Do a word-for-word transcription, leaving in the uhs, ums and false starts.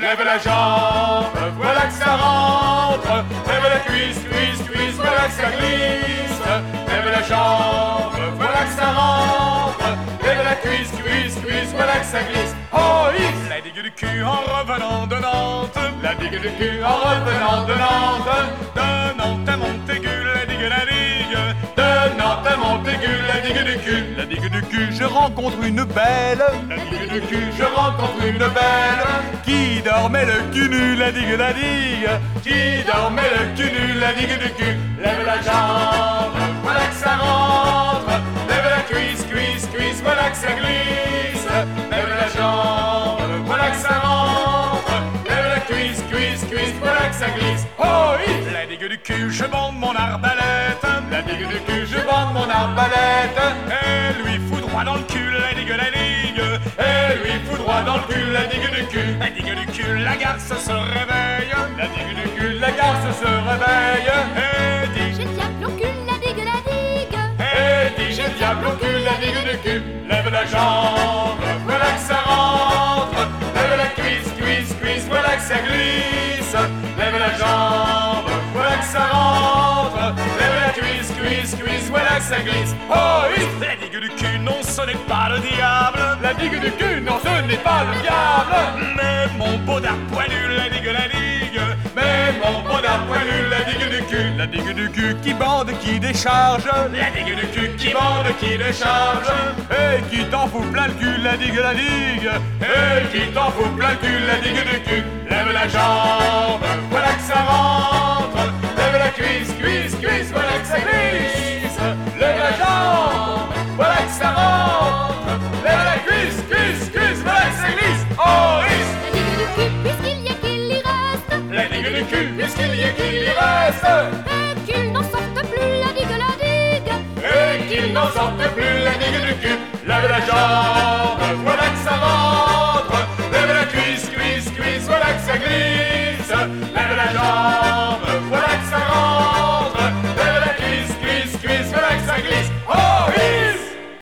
lève la jambe, voilà que ça rentre. Lève la cuisse, cuisse, cuisse, voilà que ça glisse. Lève la jambe, voilà que ça rentre. Lève la cuisse, cuisse, cuisse, voilà que ça glisse. Oh, il la digue du cul en revenant de Nantes. La digue du cul en revenant de Nantes. De Nantes à Montaigu, la digue, la digue. De Nantes à Montaigu, la digue du cul. La digue du cul, je rencontre une belle. La digue du cul, je rencontre une belle. Qui dormait le cul nu, la digue, la digue. Qui dormait le cul nu, la digue du cul. Lève la jambe, voilà que ça rentre. Lève la cuisse, cuisse, cuisse, voilà que ça glisse. Lève la jambe, voilà que ça rentre. Lève la cuisse, cuisse, cuisse, voilà que ça glisse. Oh oui, la digue du cul, je bande mon arbalète. La digue du cul, je bande mon arbalète. Et lui fout droit dans le cul, la digue, la digue. Et lui fout droit dans le cul, la digue du cul. La digue du cul, la garce se réveille. La digue du cul, la garce se réveille. Et dit, j'ai diable au cul, la digue, la digue. et dit, j'ai diable au cul, la digue du cul. Lève la jambe, voilà que ça rentre. Lève la cuisse, cuisse, cuisse, voilà que ça glisse. Lève la jambe, voilà que ça rentre. Lève la cuisse, cuisse, cuisse, voilà que ça glisse. Oh oui, la digue du cul, non ce n'est pas le diable. La digue du cul, non ce n'est pas le diable. Mais mon beau dard poilu, la digue, la digue. Mais mon beau dard poilu, la digue du cul. La digue du cul qui bande, qui décharge. La digue du cul qui bande, qui décharge. Et qui t'en fout plein le cul, la digue, la digue. Et qui t'en fout plein le cul, la digue du cul. Lève la jambe, voilà que ça rentre. Lève la cuisse, cuisse, cuisse, voilà que ça glisse. Lève la jambe, voilà que ça rentre. Lève la cuisse, cuisse, cuisse, voilà que ça glisse. Oh, oui. La digue du cul, puisqu'il y a qu'il y reste. La digue du cul, puisqu'il y a qu'il y reste. Et qu'il n'en sorte plus, la digue, la digue. Et qu'il n'en sorte plus, la digue.